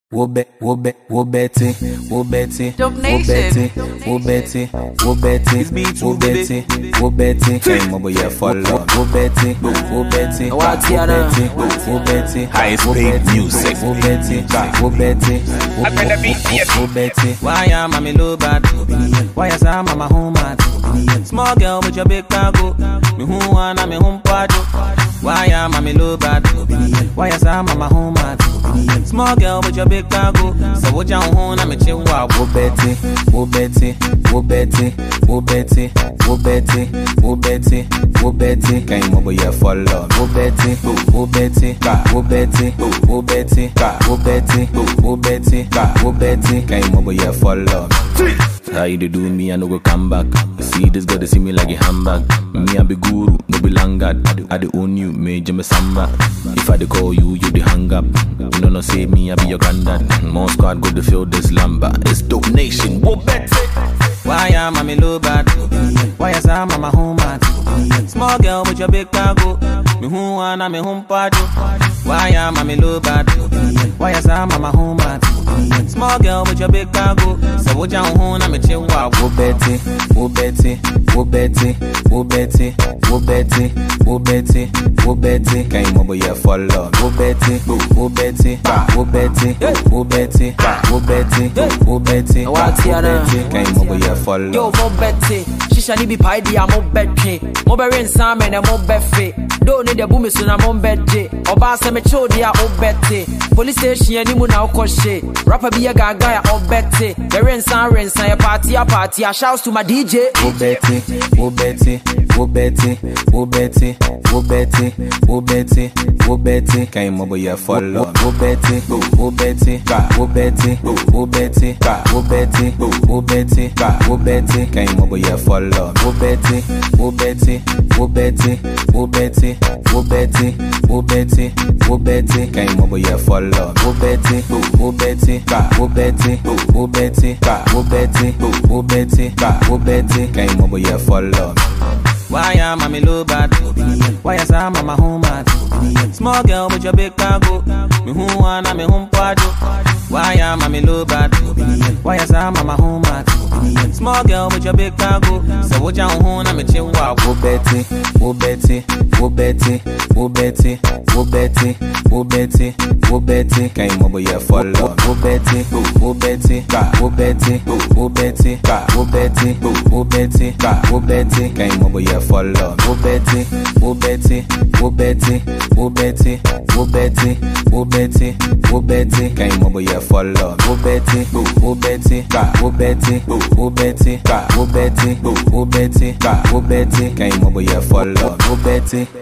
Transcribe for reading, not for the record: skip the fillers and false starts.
Wo Betty, wo Betty, wo Betty, wo Betty, wo Betty, wo Betty, wo Betty, came over here for love. Wo Betty, wo Betty, wo Betty, highest paid music. Wo Betty, wo Betty, wo Betty. Why am I low bad? Why is I mama home at? Small girl with your big cargo. Me who wanna me home party. Why am I low bad? Why is I mama home at? Small girl with your big cargo. So what you home me chill out. Wo Betty, wo Betty, wo Betty, wo Betty, wo Betty, wo Betty, wo Betty, came over here for love. Wo Betty, wo Betty, wo Betty, wo Betty, wo Betty, wo Betty, wo Betty, came over here for love. How you do me, I no go come back. See this girl, they see me like a handbag. Me I be guru, no be langard. I dey own you, major me samba. If I dey call you, you dey hang up. You know no say me, I be your granddad. More squad go to feel this lamba. It's Dope Nation, wo Betty. Why am I low bad? Why is I mama home at? Small girl with your big cargo. Me who wanna me home party. Why am I low bad? Why is I mama home at? Small girl with your big cargo. So what you home me chill out. Wo Betty, wo Betty, wo Betty, wo Betty, wo Betty, wo Betty, wo Betty, came over here for love. Wo Betty, wo Betty, wo Betty, wo Betty, wo Betty, wo Betty, wo Betty, came over here for love. Yo, mo Betty, she shall be pie dia mo Betty. Mo be rin salmon and mo Betty. Don't need the boom so na mo Betty. Oba se me cho dia o Betty. Police station any mu na okoshe. Rapper be a gaga o Betty. The rin san ya party a party. I shouts to my DJ. Wo Betty, wo Betty, wo Betty, wo Betty, wo Betty, wo Betty, wo Betty, came over here for love. Wo Betty, wo Betty, wo Betty, wo Betty, wo Betty, wo Betty, wo Betty, came over here for love. Wo Betty, wo Betty, wo Betty, wo Betty, wo Betty, wo Betty, wo Betty, came over here for love. Wo Betty, wo Betty, wo Betty, wo Betty, wo Betty, wo Betty, wo Betty, came over here for love. Why am I low bad? Why is I mama home at? Small girl with your big cargo. Me who wanna me home party. Why am I low bad? Why is I mama home at? Small girl with your big cargo. So what you home me chill out. Wo Betty, wo Betty, wo Betty, wo Betty, wo Betty, wo Betty, wo Betty, came over here for love. Wo Betty, wo Betty, wo Betty, wo Betty, wo Betty, wo Betty, wo Betty, came over here for love. Wo Betty, wo Betty, wo Betty, wo Betty, wo Betty, wo Betty, wo Betty, came over here for love. Wo Betty, wo Betty, wo Betty, wo Betty, wo Betty, wo Betty, wo Betty, came over here for love. Wo Betty.